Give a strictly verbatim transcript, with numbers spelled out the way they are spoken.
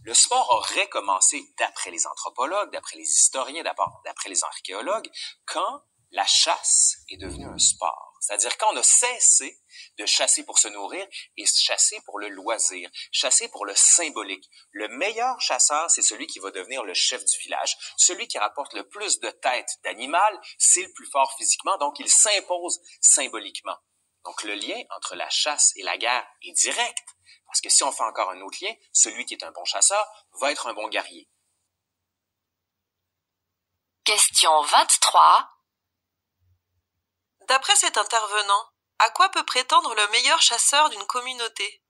Le sport aurait commencé, d'après les anthropologues, d'après les historiens, d'après les archéologues, quand la chasse est devenue un sport. C'est-à-dire quand on a cessé de chasser pour se nourrir et chasser pour le loisir, chasser pour le symbolique. Le meilleur chasseur, c'est celui qui va devenir le chef du village. Celui qui rapporte le plus de têtes d'animal, c'est le plus fort physiquement, donc il s'impose symboliquement. Donc le lien entre la chasse et la guerre est direct. Parce que si on fait encore un autre lien, celui qui est un bon chasseur va être un bon guerrier. Question vingt-trois. D'après cet intervenant, à quoi peut prétendre le meilleur chasseur d'une communauté?